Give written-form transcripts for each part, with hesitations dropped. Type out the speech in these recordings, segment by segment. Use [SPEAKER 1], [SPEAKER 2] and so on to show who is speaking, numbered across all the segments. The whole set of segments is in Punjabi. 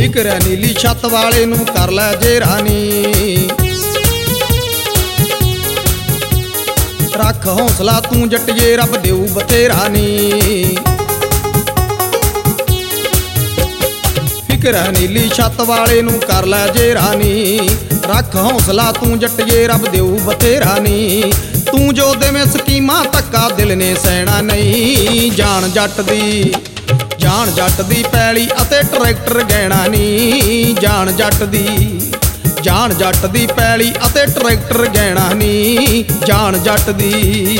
[SPEAKER 1] ਫਿਕਰ ਹੈ ਨੀਲੀ ਛੱਤ ਵਾਲੇ ਨੂੰ ਕਰ ਲੈ ਜੇ ਰਾਨੀ। ਰੱਖ ਹੌਸਲਾ ਤੂੰ ਜੱਟੀਏ ਰੱਬ ਦੇਊ ਬਥੇਰਾ ਨੀ। ਫਿਕਰ ਹੈ ਨੀਲੀ ਛੱਤ ਵਾਲੇ ਨੂੰ ਕਰ ਲੈ ਜੇ ਰਾਨੀ। ਰੱਖ ਹੌਸਲਾ ਤੂੰ ਜੱਟੀਏ ਰੱਬ ਦੇਊ ਬਥੇਰਾ ਨੀ। ਤੂੰ ਜੋ ਦੇਵੇਂ ਸਕੀਮਾਂ ਧੱਕਾ ਦਿਲ ਨੇ ਸਹਿਣਾ ਨਹੀਂ। ਜਾਣ ਜੱਟ ਦੀ ਜਾਣ ਜੱਟ ਦੀ ਪੈਲੀ ਅਤੇ ਟਰੈਕਟਰ ਗਹਿਣਾ ਨੀ। ਜਾਣ ਜੱਟ ਦੀ ਜਾਣ ਜੱਟ ਦੀ ਪੈਲੀ ਅਤੇ ਟਰੈਕਟਰ ਗਹਿਣਾ ਨੀ। ਜਾਣ ਜੱਟ ਦੀ।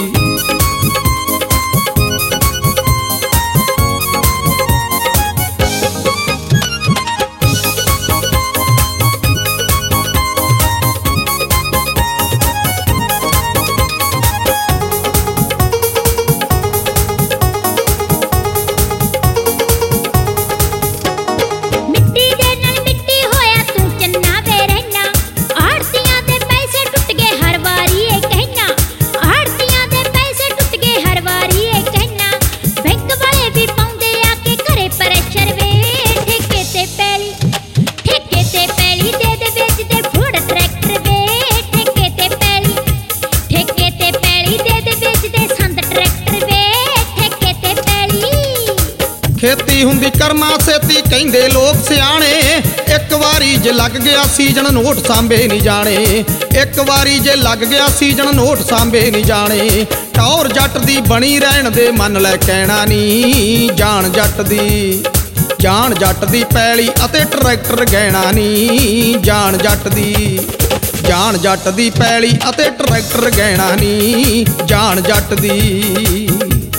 [SPEAKER 1] ਖੇਤੀ ਹੁੰਦੀ ਕਰਮਾ ਸੇਤੀ ਕਹਿੰਦੇ ਲੋਕ ਸਿਆਣੇ। ਇੱਕ ਵਾਰੀ ਜੇ ਲੱਗ ਗਿਆ ਸੀਜਨ ਨੋਟ ਸਾਂਭੇ ਨਹੀਂ ਜਾਣੇ। ਇੱਕ ਵਾਰੀ ਜੇ ਲੱਗ ਗਿਆ ਸੀਜਨ ਨੋਟ ਸਾਂਭੇ ਨਹੀਂ ਜਾਣੇ। ਟੌਰ ਜੱਟ ਦੀ ਬਣੀ ਰਹਿਣ ਦੇ ਮੰਨ ਲੈ ਕਹਿਣਾ ਨੀ। ਜਾਣ ਜੱਟ ਦੀ ਜਾਣ ਜੱਟ ਦੀ ਪੈਲੀ ਅਤੇ ਟਰੈਕਟਰ ਗਹਿਣਾ ਨੀ। ਜਾਣ ਜੱਟ ਦੀ ਜਾਣ ਜੱਟ ਦੀ ਪੈਲੀ ਅਤੇ ਟਰੈਕਟਰ ਗਹਿਣਾ ਨੀ। ਜਾਣ ਜੱਟ ਦੀ।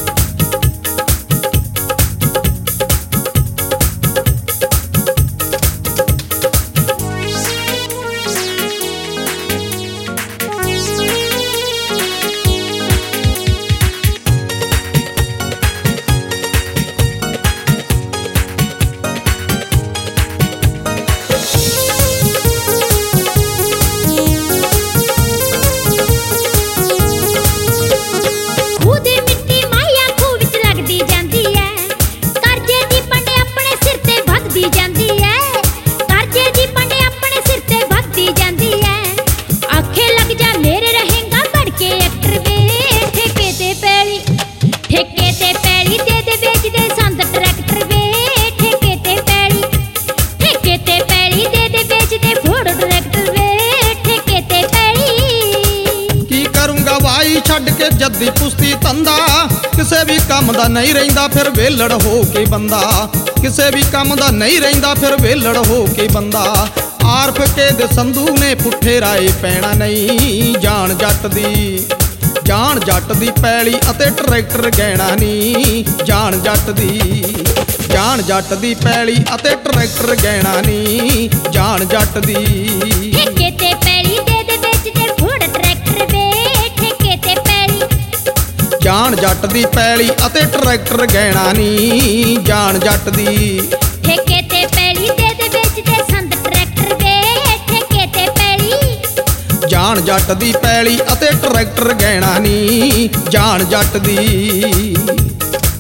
[SPEAKER 1] ਛੱਡ ਕੇ ਜੱਦੀ ਪੁਸਤੀ ਧੰਦਾ ਕਿਸੇ ਵੀ ਕੰਮ ਦਾ ਨਹੀਂ ਰਹਿੰਦਾ ਫਿਰ ਵੇਲੜ ਹੋ ਕੇ ਬੰਦਾ। ਕਿਸੇ ਵੀ ਕੰਮ ਦਾ ਨਹੀਂ ਰਹਿੰਦਾ ਫਿਰ ਵੇਲੜ ਹੋ ਕੇ ਬੰਦਾ। ਆਰਫ ਕੇ ਦੇ ਸੰਧੂ ਨੇ ਪੁੱਠੇ ਰਾਏ ਪੈਣਾ ਨਹੀਂ। ਜਾਣ ਜੱਟ ਦੀ ਜਾਣ ਜੱਟ ਦੀ ਪੈਲੀ ਅਤੇ ਟਰੈਕਟਰ ਗਹਿਣਾ ਨੀ। ਜਾਣ ਜੱਟ ਦੀ ਜਾਣ ਜੱਟ ਦੀ ਪੈਲੀ ਅਤੇ ਟਰੈਕਟਰ ਗਹਿਣਾ ਨੀ। ਜਾਣ ਜੱਟ ਦੀ।
[SPEAKER 2] ਠੇਕੇ ਤੇ ਪੈਲੀ ਦੇ ਵੇਚਦੇ ਫੋੜ ਟਰੈਕਟਰ ਵੇ।
[SPEAKER 1] ਜਾਣ ਜੱਟ ਦੀ ਪੈਲੀ ਅਤੇ ਟਰੈਕਟਰ ਗਹਿਣਾ ਨੀ। ਜਾਣ ਜੱਟ ਦੀ।
[SPEAKER 2] ਠੇਕੇ ਤੇ ਪੈਲੀ ਦੇ ਵੇਚਦੇ ਸੰਦ ਟਰੈਕਟਰ ਵੇ। ਠੇਕੇ ਤੇ ਪੈਲੀ
[SPEAKER 1] ਜਾਣ ਜੱਟ ਦੀ ਪੈਲੀ ਅਤੇ ਟਰੈਕਟਰ ਗਹਿਣਾ ਨੀ। ਜਾਣ ਜੱਟ ਦੀ।